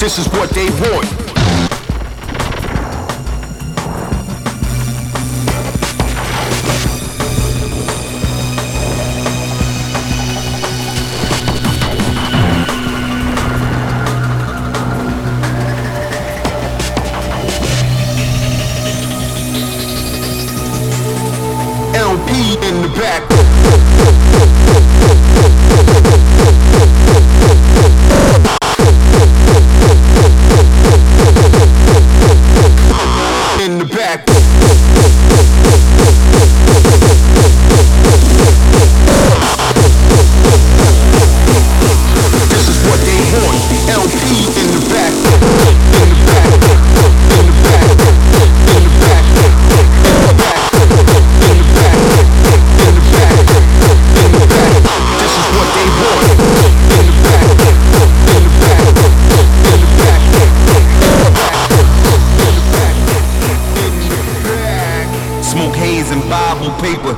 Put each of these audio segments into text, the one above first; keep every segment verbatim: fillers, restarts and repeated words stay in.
This is what they want. L P in the back. In the back. This is what they want. L P in the back. In the back. In the back. In the back. In the back. In the back. In the back. In the back. This is what they want. In the back. In the back. In the back. Smoke haze and Bible paper.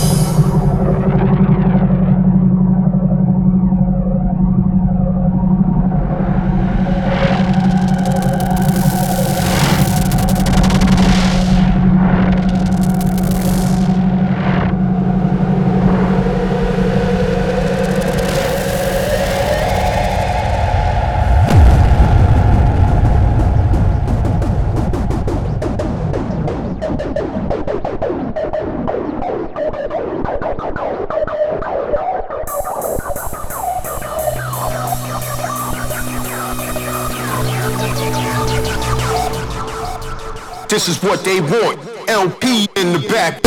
This is what they want. L P in the back.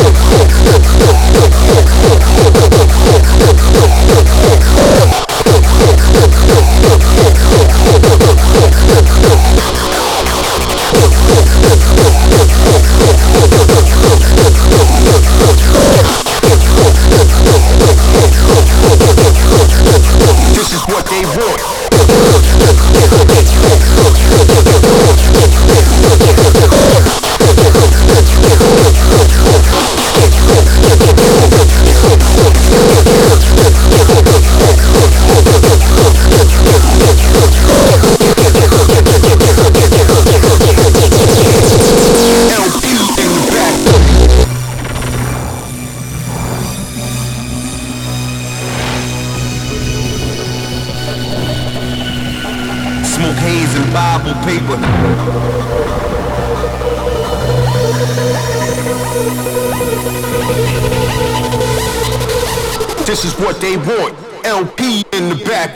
This is what they want. Smoke haze and Bible paper. This is what they want. L P in the back.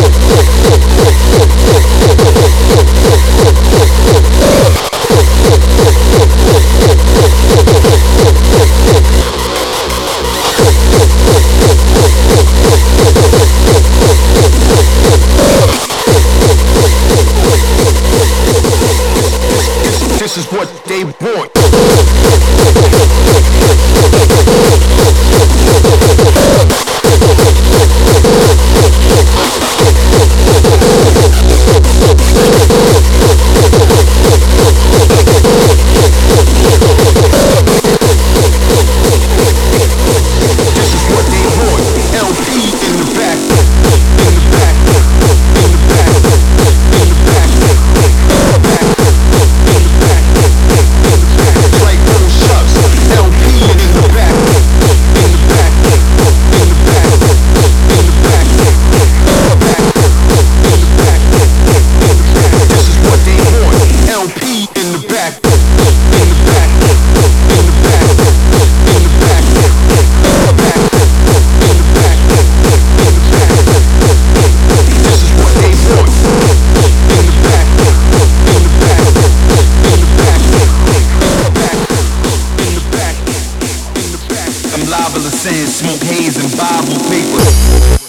This is what they want. This is what they want. L P in the back. In the back. In the back. In the back. In the back. Like little shots, L P in the back, in the back, in the back, in the back, in the back, in the back, in the back. This is what they want. L P in the back, in the back, in the back, in the back, in the back, in the back, in the back. This is what they want. In the back, in the back, in the back. I'm liable to send smoke haze and Bible paper.